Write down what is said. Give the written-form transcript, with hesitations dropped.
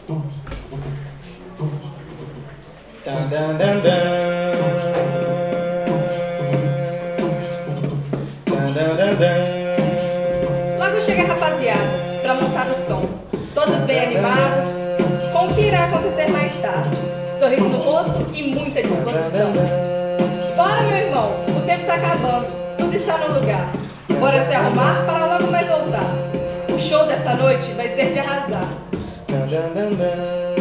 Dan, dan, dan, dan. Dan, dan, dan, dan. Logo chega a rapaziada pra montar o som. Todos bem animados com o que irá acontecer mais tarde. Sorriso no rosto e muita disposição. Bora, meu irmão, o tempo tá acabando, tudo está no lugar. Bora se arrumar para logo mais voltar. O show dessa noite vai ser de arrasar. Dan, dan, dan, dan.